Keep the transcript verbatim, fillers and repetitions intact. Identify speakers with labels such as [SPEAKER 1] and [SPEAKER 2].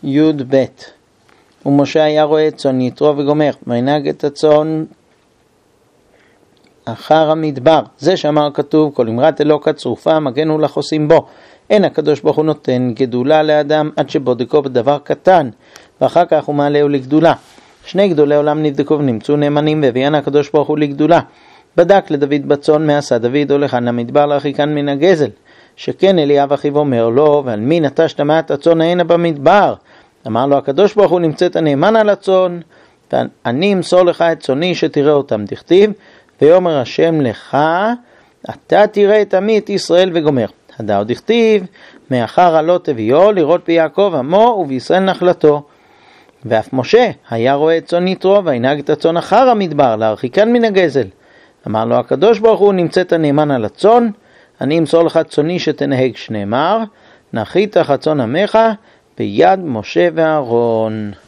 [SPEAKER 1] יוד בית. ומשה היה רואה צאן יתרו וגומר, וינהג את הצאן אחר המדבר. זה שאמר כתוב, כל אמרת אלוקה צרופה, מגנו לך עושים בו. אין הקדוש ברוך הוא נותן גדולה לאדם עד שבודקו בדבר קטן, ואחר כך הוא מעלהו לגדולה. שני גדולי עולם נבדקו ונמצאו נאמנים, והביאן הקדוש ברוך הוא לגדולה. בדק לדוד בצאן מעשה דוד, הולכן למדבר להרחיקן מן הגזל. שכן אליאב אחיו אומר לו, ועל מי נטשת מעט הצאן הנה במדבר? אמר לו הקדוש ברוך הוא, נמצאת הנאמן על הצאן, ואני אמסור לך את צאני שתראה אותם. דכתיב, ויאמר השם לך, אתה תראה את עמי את ישראל וגומר. הדאו דכתיב, מאחר עלו תביאו לראות ביעקב עמו ובישראל נחלתו. ואף משה היה רואה את צאן יתרו, וינהג את הצאן אחר המדבר להרחיקן מן הגזל. אמר לו הקדוש ברוך הוא, נמצאת הנאמן על הצאן, אני אמסור לך צאני שתנהג, שנאמר, נחית חצון עמך ביד משה ואהרון.